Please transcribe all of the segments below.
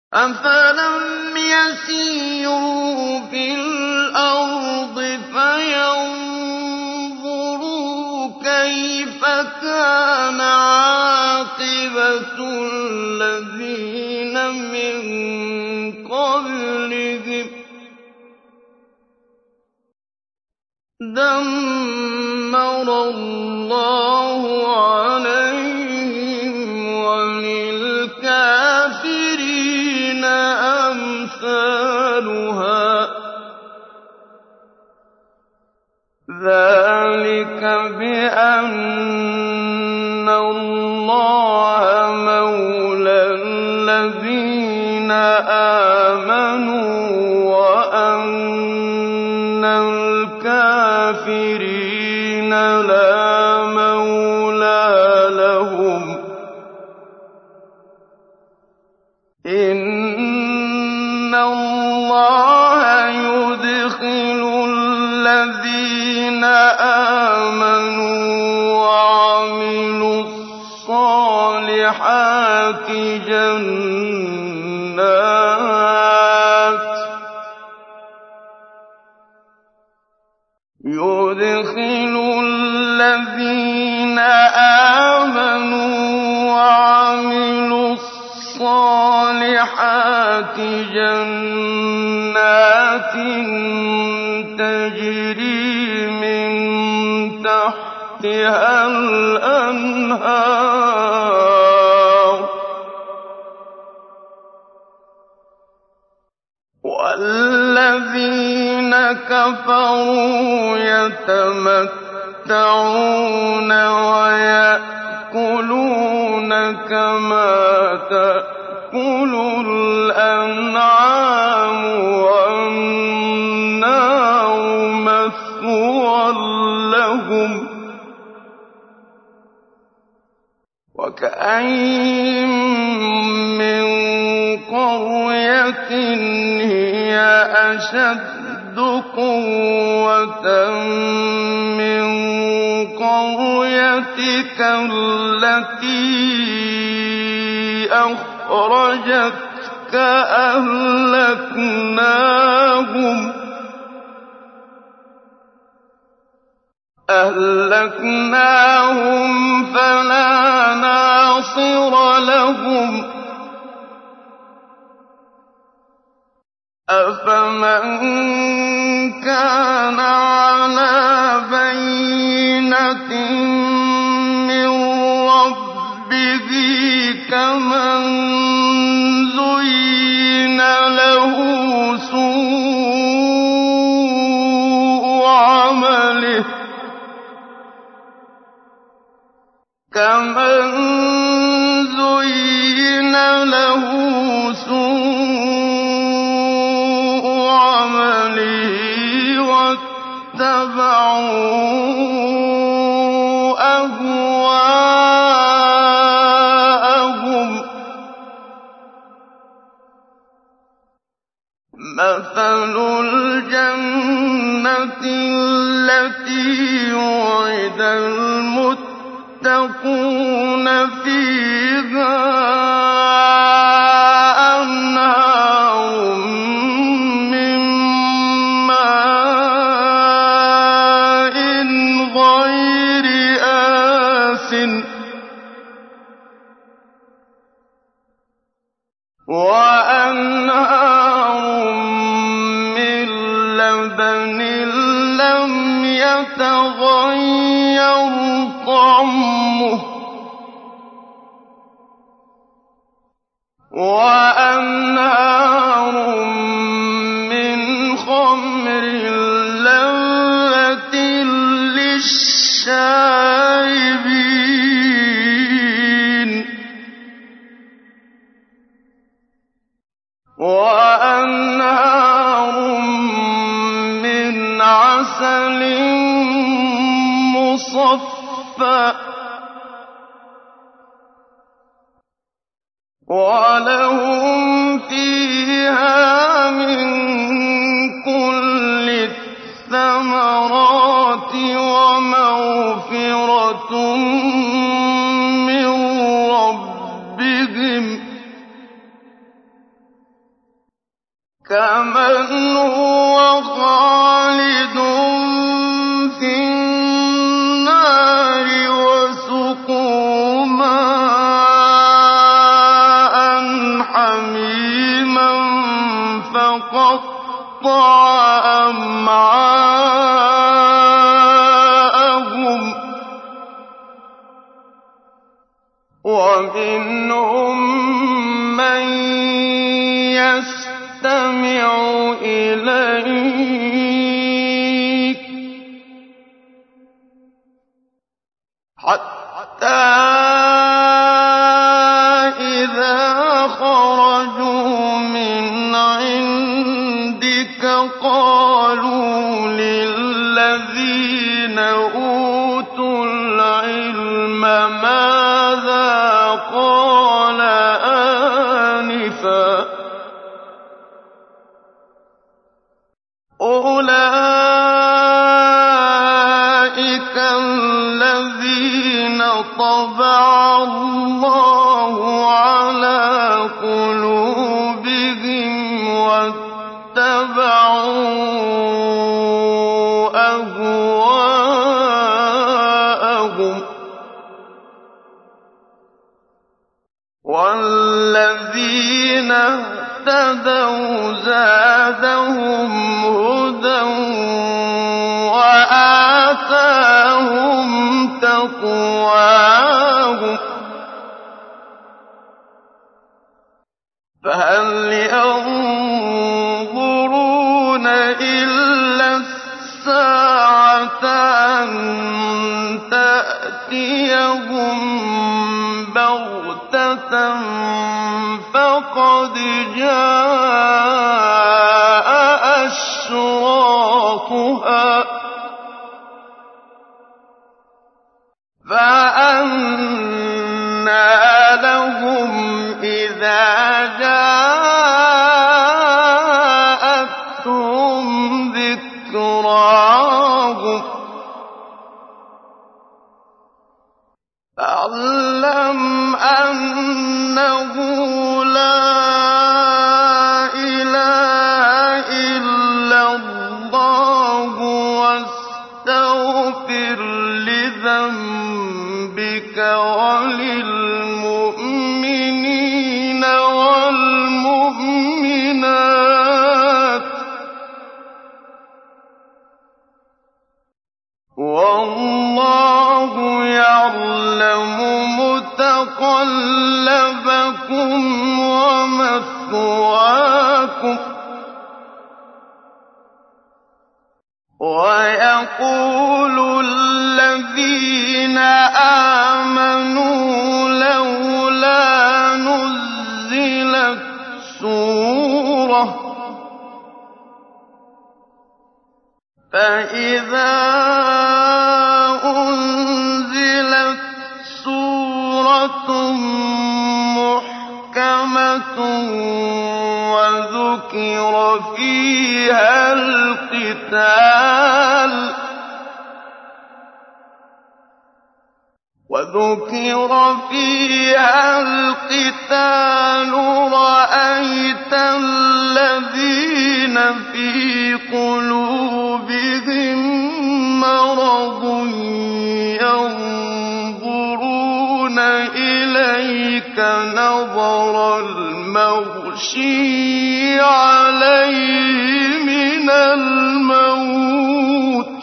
أَفَلَمْ يَسِيرُوا فِي الْأَرْضِ فَيَنظُرُوا كَيْفَ كَانَ عَاقِبَةُ الَّذِينَ مِن قَبْلِهِمْ ۚ دَمَّرَ اللَّهُ عَلَيْهِمْ وَلِلْكَافِرِينَ أَمْثَالُهَا ۚ ذَٰلِكَ بِأَنَّ اللَّهَ مَوْلَى الَّذِينَ آمَنُوا وَأَنَّ الْكَافِرِينَ لَا مَوْلَىٰ لَهُمْ ۚ إِنَّ اللَّهَ يُدْخِلُ الَّذِينَ آمَنُوا وَعَمِلُوا الصَّالِحَاتِ جَنَّاتٍ تَجْرِي مِن تَحْتِهَا الْأَنْهَارُ ۖ وَالَّذِينَ كَفَرُوا يَتَمَتَّعُونَ وَيَأْكُلُونَ كَمَا تَأْكُلُ الْأَنْعَامُ وَالنَّارُ مَثْوًى لَّهُمْ ۖ وَكَأَيِّن مِّن قَرْيَةٍ هِيَ أَشَدُّ قُوَّةً مِّن قَرْيَتِكَ الَّتِي أَخْرَجَتْكَ أَهْلَكْنَاهُمْ فَلَا نَاصِرَ لَهُمْ ۚ أَفَمَن كَانَ عَلَىٰ بَيِّنَةٍ مِّن رَّبِّهِ كَمَن زُيِّنَ له سُوءُ عَمَلِهِ وَاتَّبَعُوا أَهْوَاءَهُم ۚ مَّثَلُ الْجَنَّةِ الَّتِي وُعِدَ الْمُتَّقُونَ فِيهَا أَنْهَارٌ مِّن مَّاءٍ غَيْرِ آسِنٍ وَأَنْهَارٌ مِّن لَّبَنٍ لَّمْ يَتَغَيَّرْ طَعْمُهُ وَأَنْهَارٌ مِّنْ خَمْرٍ لَّذَّةٍ لِّلشَّارِبِينَ وَأَنْهَارٌ مِّنْ عَسَلٍ مُّصَفًّى وَلَهُمْ فِيهَا مِن كُلِّ الثَّمَرَاتِ وَمَغْفِرَةٌ مِّن رَّبِّهِمْ ۖ كمن هو خالد في النار وسقوا ماء حميما فقطع أمعاءهم ومنهم من يستمع إليك حتى إذا خرجوا من عندك قالوا للذين أوتوا العلم ماذا قال آنفا أولئك الذين طبع الله على قلوبهم واتبعوا أهواءهم والذين اهتدوا زادهم هدى وآتاهم تقواهم فهل ينظرون إلا الساعة أن تأتيهم بغتة فقد جاء أشراطها فأنى لهم إذا جاءتهم ذكراهم فاعلم أنه لا إله إلا الله واستغفر لذنبك وللمؤمنين والمؤمنات والله يعلم متقلبكم ومثواكم ويقول الذين آمنوا لولا نزلت سورة فإذا أنزلت سورة محكمة وذكر فيها القتال رأيت الذين في قلوبهم مرض ينظرون إليك نظر المغشي عليه من الموت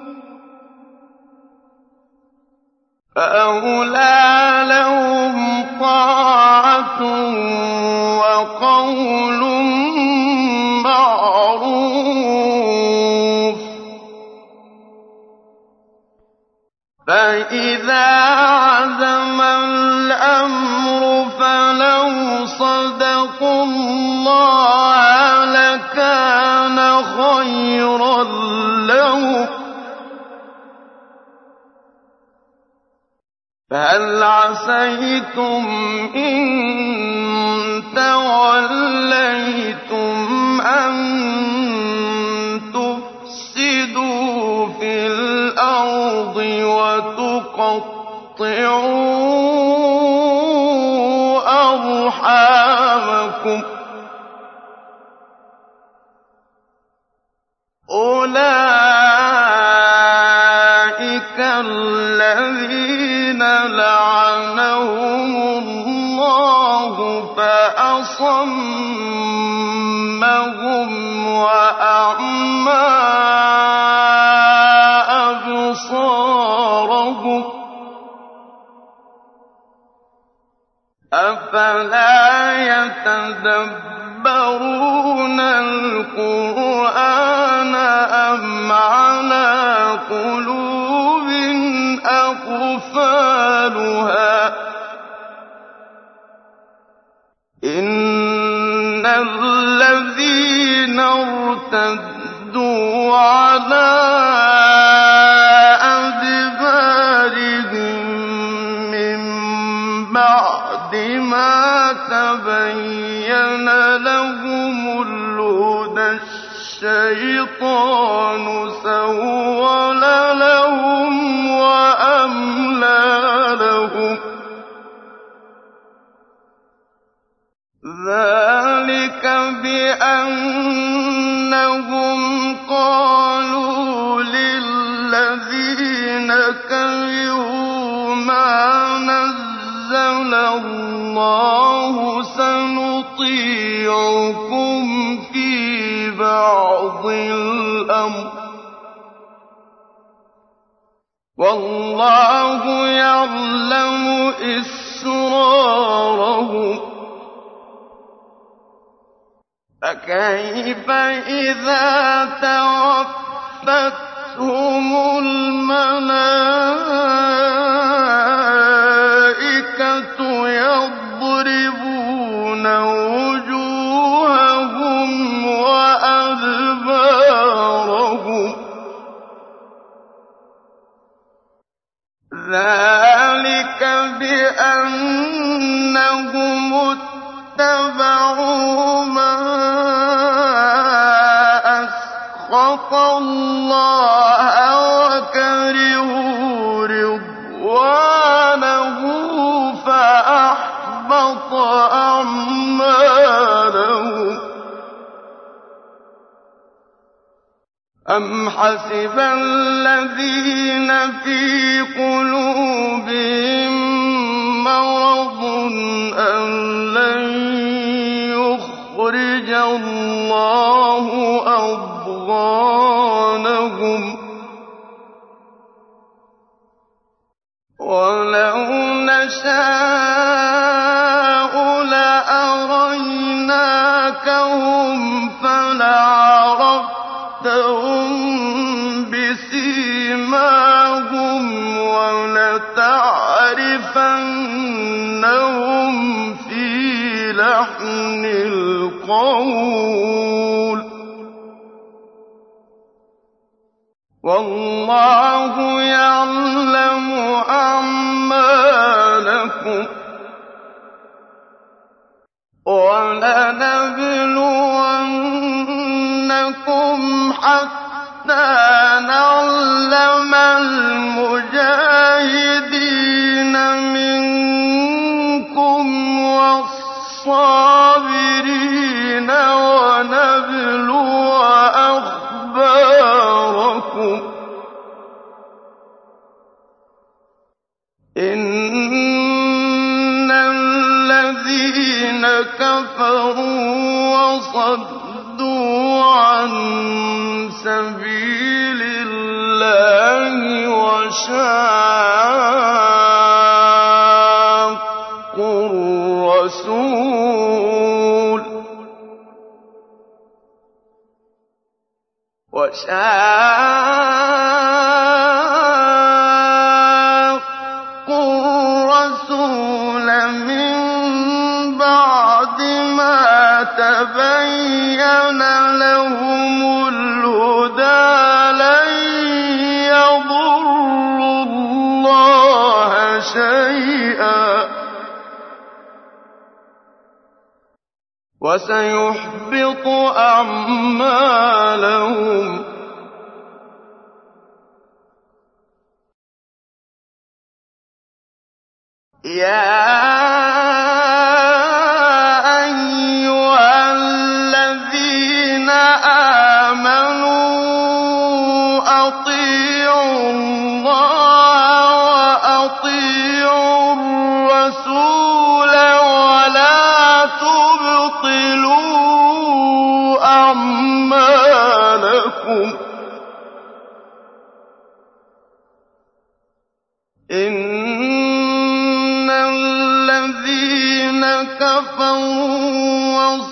فأولى لهم طاعة وقول معروف فإذا عزم الأمر فلو صدقوا الله لكان خيرا لهم فهل عسيتم إن توليتم أن تفسدوا في الأرض وتقطعوا أرحامكم أولئك الذين لعنهم الله فأصمهم وأعمى أبصارهم أفلا يتدبرون القرآن أم على قلوب أقفالها إن الذين ارتدوا على أدبارهم من بعد ما تبين لهم الهدى الشيطان سول لهم وأملى لهم ذلك بأنهم قالوا للذين كرهوا ما نزل الله سنطيعكم في بعض الأمر والله يعلم إسرارهم فكيف إذا توفتهم الملائكة يضربون وجوههم وأدبارهم ذلك بأنهم اتبعوا ما أسخط الله وكرهوا رضوانه فأحبط أعمالهم أم حسب الذين في قلوبهم مرض أن لن يخرج الله أضغانهم ولو نشاء لأريناكهم فلعرفتهم بسيماهم ولتعرفنهم في لحن القول والله يعلم أعمالكم ولنبلونكم حتى نعلم المجاهدين منكم والصابرين ونبلو أخباركم إن الذين كفروا وصدوا عن سبيل الله وشاقوا الرسول من بعد ما تبين لهم الهدى لن يضروا الله شيئا وسيحبط أعمالهم يا أيها الذين آمنوا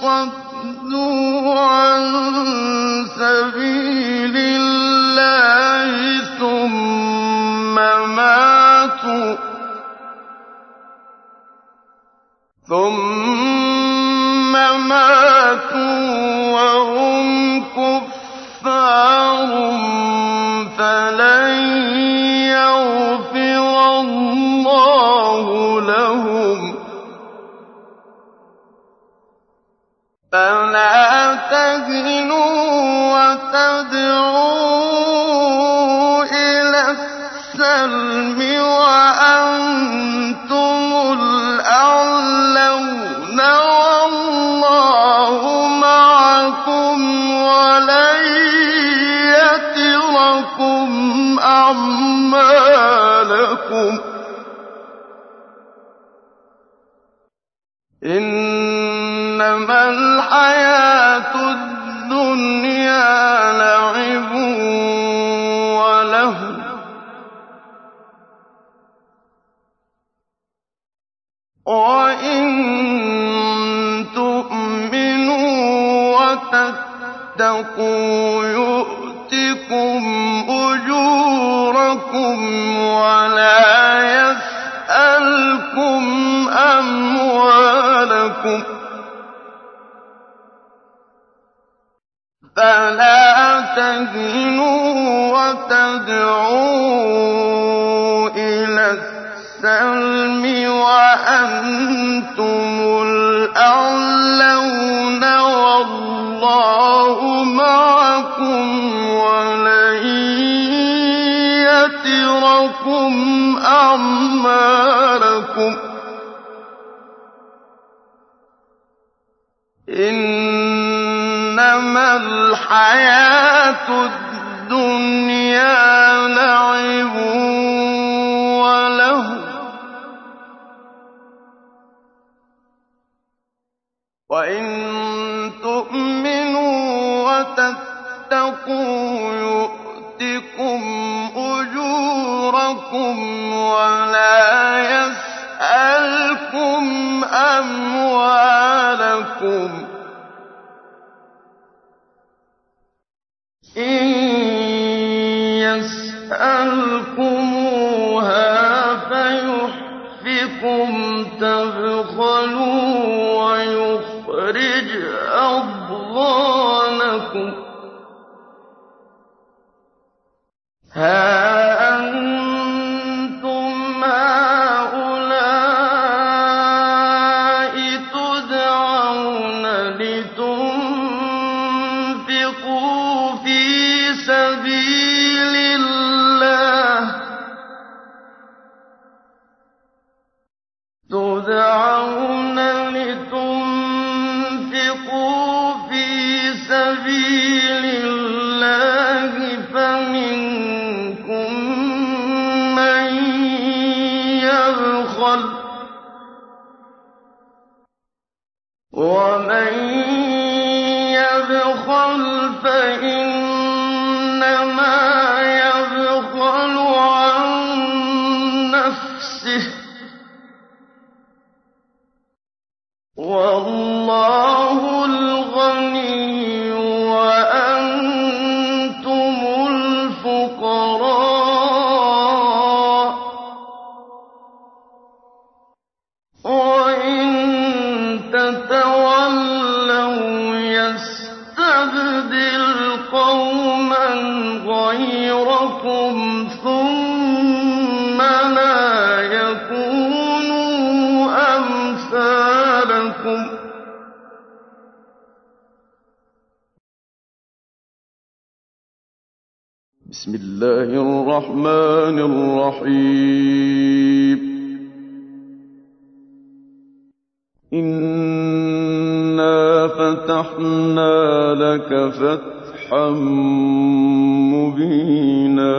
صدوا عن سبيل الله ثم ماتوا وهم كفار فلن يغفر الله لهم فلا تهنوا وتدعوا إلى السلم وأنتم الأعلون والله معكم ولن يتركم أعمالكم إنما الحياة الدنيا لعب ولهو وإن تؤمنوا وتتقوا يؤتكم أجوركم ولا يسألكم أموالكم فلا تهنوا وتدعوا إلى السلم وأنتم الأعلون والله معكم ولن يتركم أعمالكم إنما الحياة الدنيا لعب ولهو وإن تؤمنوا وتتقوا يؤتكم أجوركم ولا يسألكم أموالكم إن يسألكموها فيحفكم تبخلوا ويخرج أضغانكم ها أنتم هؤلاء تدعون لتنفقوا في سبيل الله فمنكم من يبخل ومن يبخل فإنما يبخل عن نفسه والله الغني وأنتم الفقراء وإن تتولوا يستبدل قوما غيركم ثم لا يكونوا أمثالكم بسم الله الرحمن الرحيم إنا فتحنا لك فتحا مبينا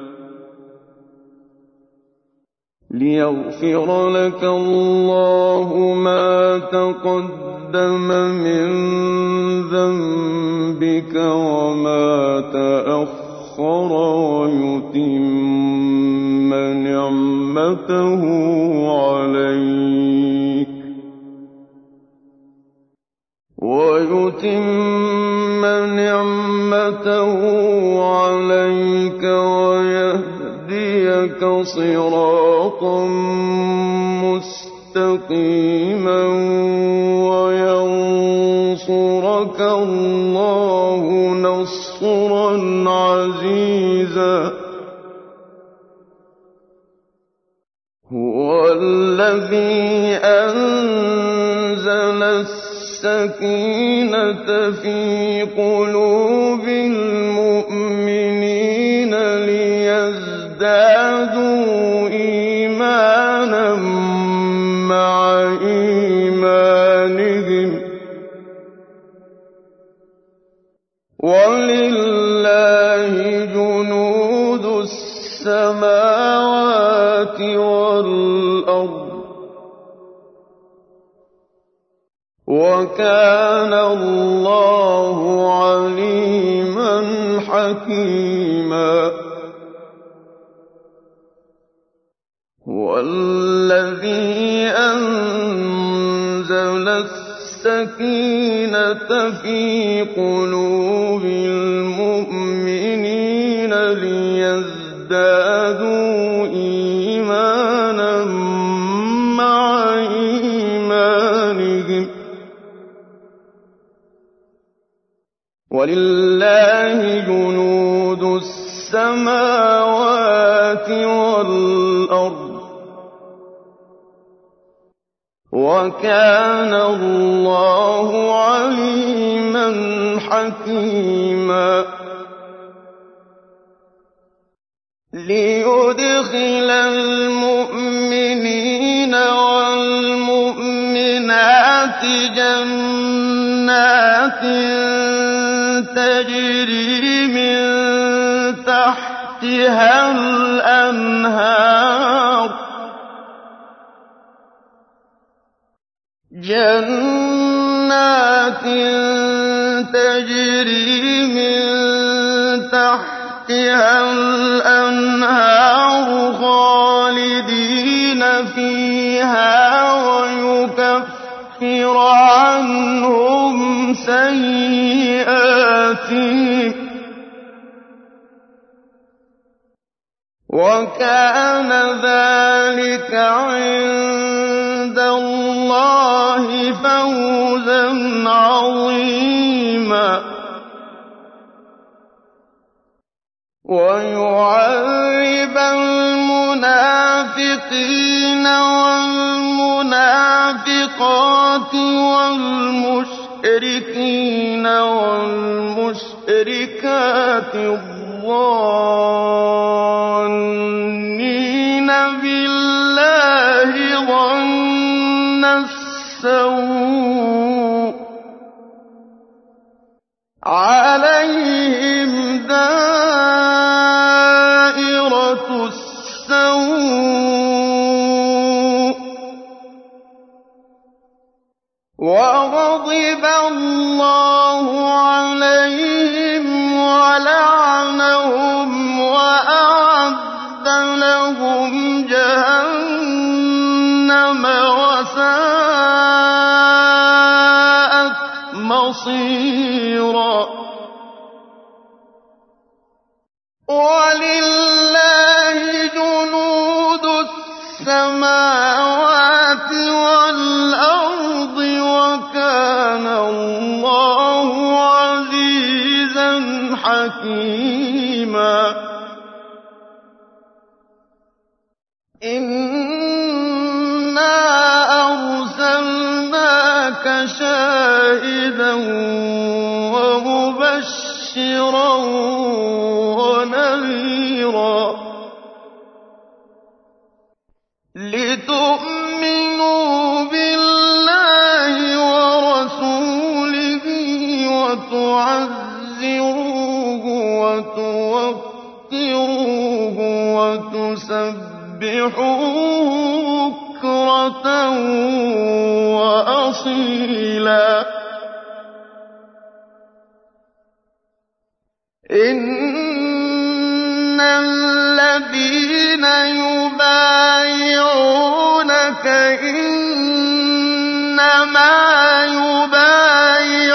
ليغفر لك الله ما تقدم من ذنبك وما تأخر ويتم نعمته عليك ويتم نعمته عليك ويهديك صراطا مستقيما وينصرك الله نصرا عزيزا. هو الذي أنزل السكينة في قلوب المؤمنين ليزدادوا إيمانا مع إيمانهم ولله جنود السماوات والأرض وكان الله عليما حكيما. هو الذي أنزل السكينة في قلوب المؤمنين ليزدادوا إيمانا مع إيمانهم ولله جنود السماوات والأرض وكان الله عليما حكيما. ليدخل المؤمنين والمؤمنات جنات تجري من تحتها الأنهار جنات تجري من تحتها الأنهار خالدين فيها ويكفر عنهم سيئاتهم وكان ذلك عند الله فوزا عظيما. ويعذب المنافقين والمنافقات والمشركين والمشركات الظانين بالله ظن السوء عليهم دائرة السوء وغضب الله عليهم ولعنهم وأعد لهم جهنم وساءت مصيرا. ولله جنود السماوات والأرض وكان الله عزيزا حكيما. إنا أرسلناك شاهدا ومبشرا ونذيرا لتؤمنوا بالله ورسوله وتعزروه وتوقروه وتسبحوه بكرة وأصيلا. إن الذين يبايعونك إنما يبايعون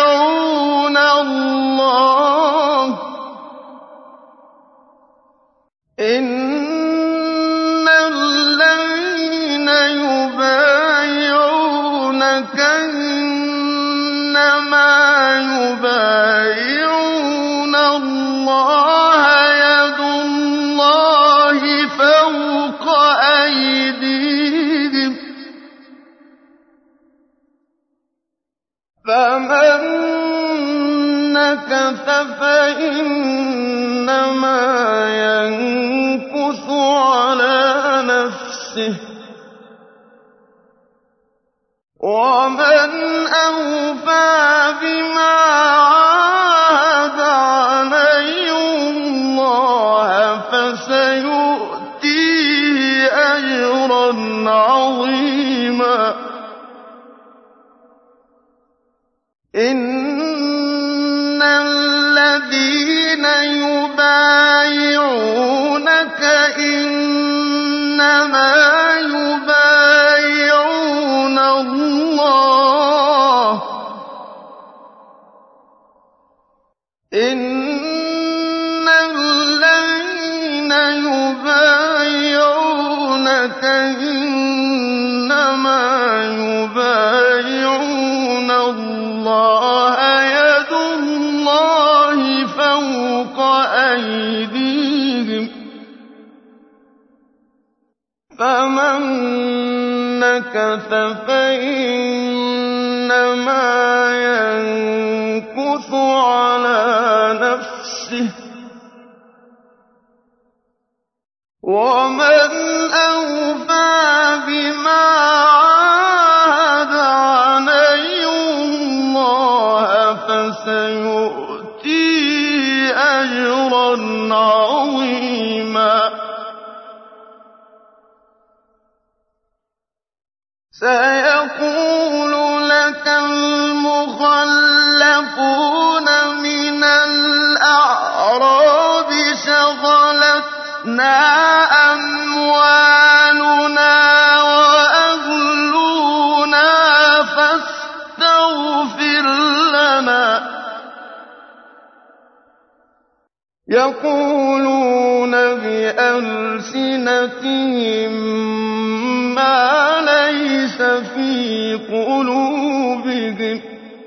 يبايعون الله يد الله فوق أيديهم فمن نكث فإنما ينكث على نفسه ومن أوفى بما عاهد عليه الله فسيؤتيه أجرا عظيما إن الذين يبايعونك إنما يبايعون الله إن الذين يبايعونك إنما يبايعون الله يد الله فوق أيديهم فمن نكث فإنما ينكث على نفسه ومن أوفى بما عاهد عليه الله فسيؤتيه أجرا عظيما سيقول لك المخلفون من الأعراب شغلتنا أموالنا وأهلنا فاستغفر لنا يقولون بألسنتهم ما ليس في قلوبهم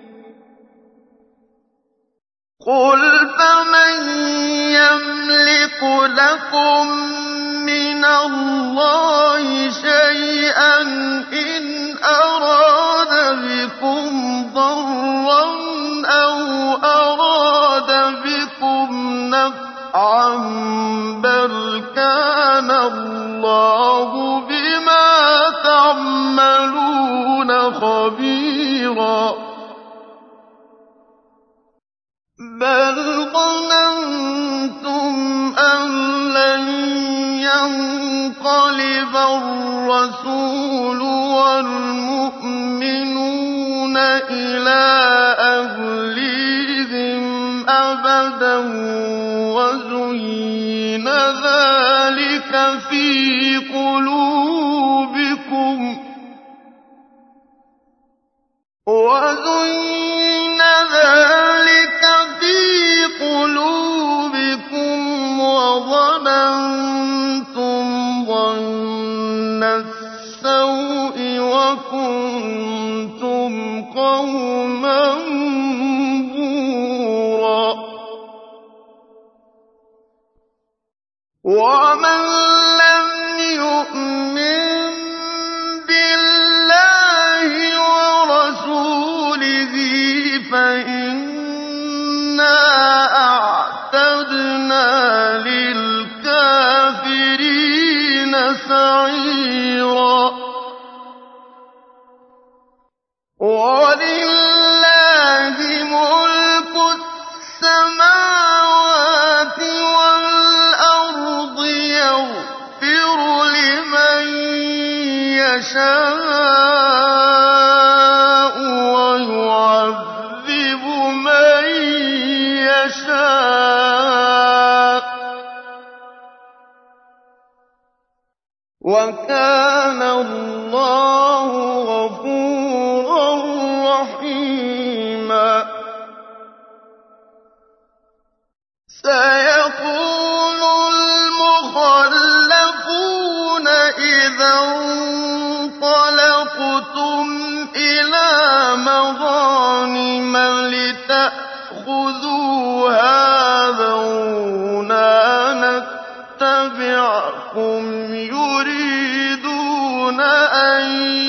قل فمن يملك لكم من الله شيئا إن أراد بكم ضرا أو أراد بكم نفعا بل كان الله بما تعملون خبيرا بل ظننتم أن لن ينقلب الرسول والمؤمنون إلى أهليهم أبدا وزين ذلك في قلوبكم وظننتم ظن السوء وكنتم قوما بورا ومن لم يؤمن بالله ورسوله فإنا أعتدنا للكافرين سعيرا ولله ملك السماوات والأرض يغفر لمن يشاء ويعذب من يشاء وكان الله غفورا رحيما سيقول المخلفون إذا انطلقتم إلى مغانم لتأخذوها خُذُوهَا ذَرُونَا نَتَّبِعْكُمْ يُرِيدُونَ أَن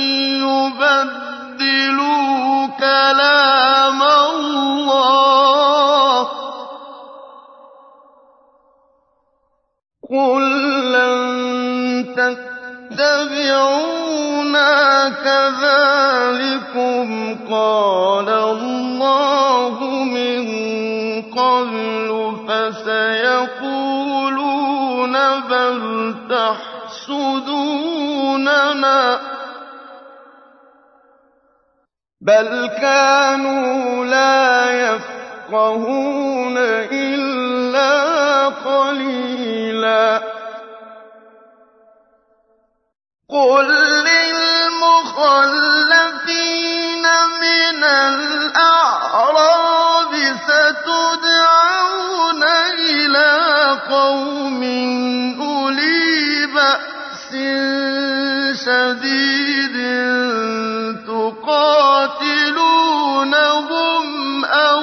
يُبَدِّلُوا كَلَامَ اللَّهِ ۚ قُل لَّن تَتَّبِعُونَا كَذَٰلِكُمْ قَالَ اللَّهُ مِن قَبْلُ فَسَيَقُولُونَ بَلْ تَحْسُدُونَنَا ۚ بَلْ كَانُوا لَا يَفْقَهُونَ إِلَّا قَلِيلًا. قُل لِّلْمُخَلَّفِينَ مِنَ الْأَعْرَابِ سَتُدْعَوْنَ إِلَىٰ قَوْمٍ أُولِي بَأْسٍ شَدِيدٍ تُقَاتِلُونَهُمْ أَوْ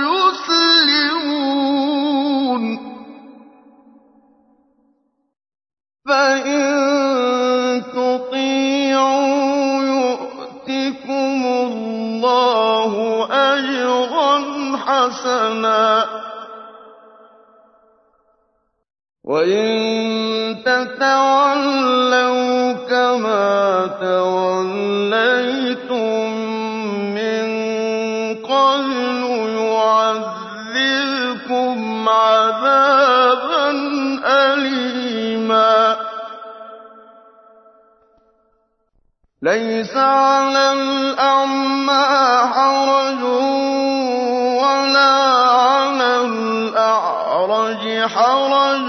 يُسْلِمُونَ ۖ فَإِن تُطِيعُوا يُؤْتِكُمُ اللَّهُ أَجْرًا حَسَنًا ۖ وَإِن تَتَوَلَّوْا كَمَا تَوَلَّيْتُم مِّن قَبْلُ يُعَذِّبْكُمْ عَذَابًا أَلِيمًا. لَيْسَ عَلَى الْأَعْمَىٰ حَرَجٌ وَلَا عَلَى الْأَعْرَجِ حَرَجٌ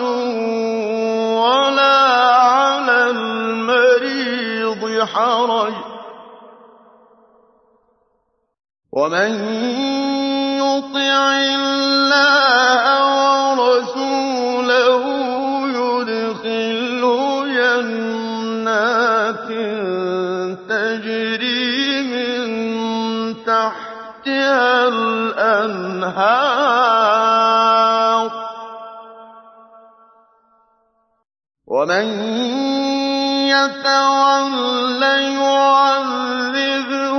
وَلَا عَلَى الْمَرِيضِ حَرَجٌ ۗ وَمَن يُطِعِ اللَّهَ وَرَسُولَهُ يُدْخِلْهُ جَنَّاتٍ تَجْرِي مِن تَحْتِهَا الْأَنْهَارُ ۖ وَمَن يَتَوَلَّ يُعَذِّبْهُ